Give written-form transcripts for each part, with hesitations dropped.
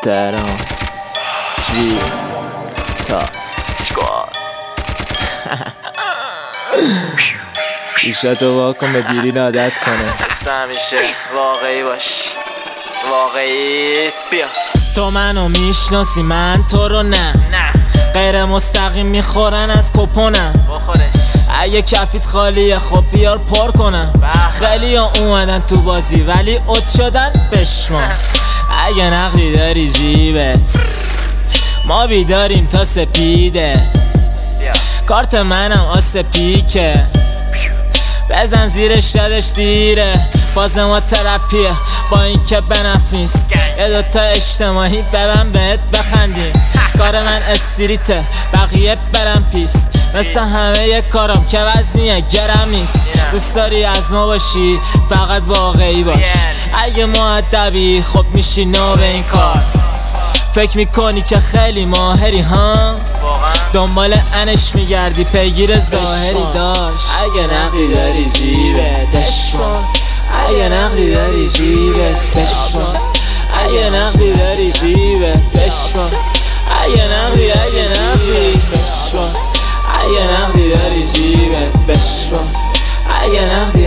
تهران جی تا ایشا تو واکن به دیرین عادت کنه. همیشه واقعی باش، واقعی. بیا تو منو میشناسی من تو رو نه غیر مستقیم میخورن از کپونم. اگه کفیت خالیه خب بیار پر کنم. خیلی ها اومدن تو بازی ولی اوت شدن بشمان. اگه نقدی داری جیبت ما بیداریم تا سپیده. کارت منم آس پیکه بزن زیرش دادش دیره. فاز ما ترپیه با این که بنفع نیست. یه دوتا اجتماعی ببن بهت بخندیم. کار من استریته بقیه برم پیس. مثل همه یه کارم که وزنیه گرم نیست. دوست داری از ما باشی فقط واقعی باش. اگه مؤدبی خب میشی نو به این کار. فکر میکنی که خیلی ماهری ها دنبال انش میگردی پیگیر ظاهری داشت. اگه نقدی داری جیبت بشمار. اگه نقدی داری جیبت بشمار. اگه نقدی داری جیبت بشمار. اگه نقدی بشمار. اگه نقدی داری جیبت بشمار. اگه نقدی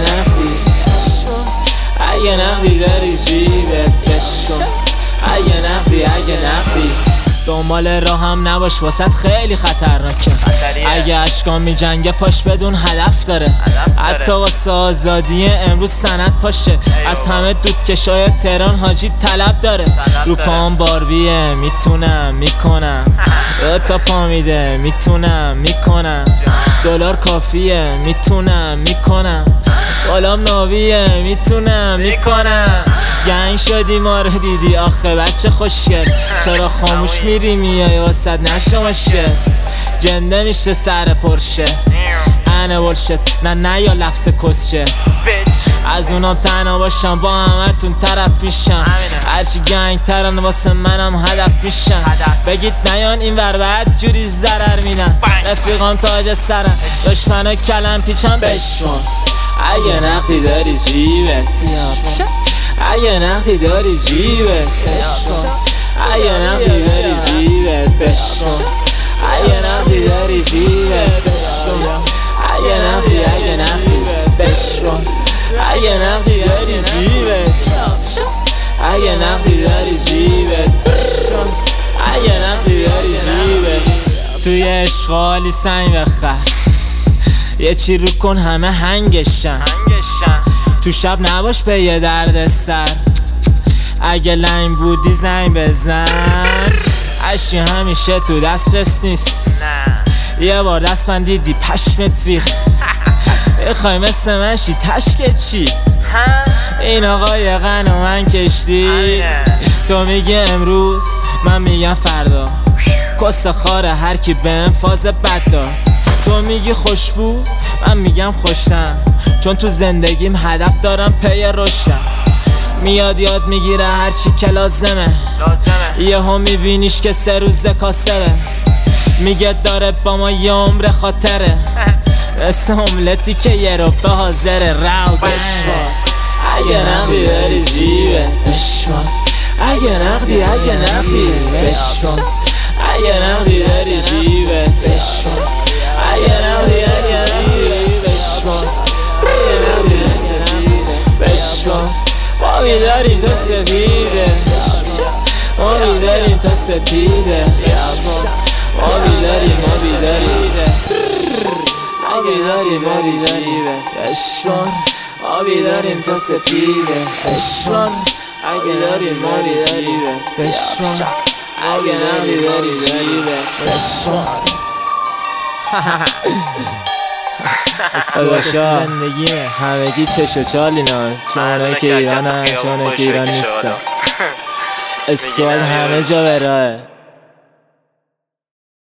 بشمار. اگه نقدی داری جیبت بشمار. اگه نقدی دنبال راهم نباش واسط خیلی خطرناکه. اگه اشکان می جنگه پاش بدون هدف داره. حتی واسه آزادی امروز سند پاشه. از همه دودکشای تهران حاجی طلب داره. رو پام باربیه میتونم میکنم. تا پا میده میتونم میکنم. دلار کافیه میتونم میکنم. بالام ناویه میتونم میکنم. گنگ شدی ما رو دیدی آخه بچه خوشگل. چرا خاموش میری میای واسد نشو مشکل. جنده میشه سر پرشه انه بولشت نه یا لفظ کسشه. از اونام تنها باشم با همتون طرف میشم. هرچی گنگ ترن واسه منم هدف میشم. بگید نیان این ور بعد جوری ضرر میدن. رفیقام تاج سرم دشمنا کلم پیچم بشون. اگه نقدی داری جیبت اگه نقدی داری جیبت بشمار. اگه نقدی داری جیبت بشمار. اگه نقدی داری جیبت بشمار. اگه نقدی بشمار. اگه نقدی داری جیبت اگه نقدی داری جیبت بشمار. اگه نقدی داری جیبت توی اشغالی سنگ بخر. یه چی رو کن همه هنگشن. تو شب نباش به یه درد سر. اگه لنگ بودی زنگ بزن. اشی همیشه تو دسترس نیست. یه بار دست من دیدی پشمت ریخ. بخوای مثل من شی تشک چی. این آقای غن و من کشتی. تو میگی امروز من میگم فردا. کس خاره هر کی بهم فاز بد داد. تو میگی خوشبو من میگم خوشم. چون تو زندگیم هدف دارم پی رشدم. میاد یاد میگیره هرچی که لازمه. یه هم میبینیش که 3 روز کاسبه. میگه داره با ما یه عمر خاطره. مثل املتی که یه رو به حاضره. رو بشمار. اگه نقدی داری جیبت بشمار. اگه نقدی بشمار. اگه نقدی داری جیبت بشمار. اگه نقدی بشمار. بشمار. ما بیداریم تا سپیده. ما بیداریم تا سپیده. ما بیداریم ما بیداریم بشمار. ما بیداریم تا سپیده. بشمار. اگه داریم ما بیداریم بشمار. اگه نقدی داری بشمار. صداشا زندگیه همگی چش و چال اینا. چونایی که ایران هم چونایی که ایران نیستن. اسکواد همه جا به راهه.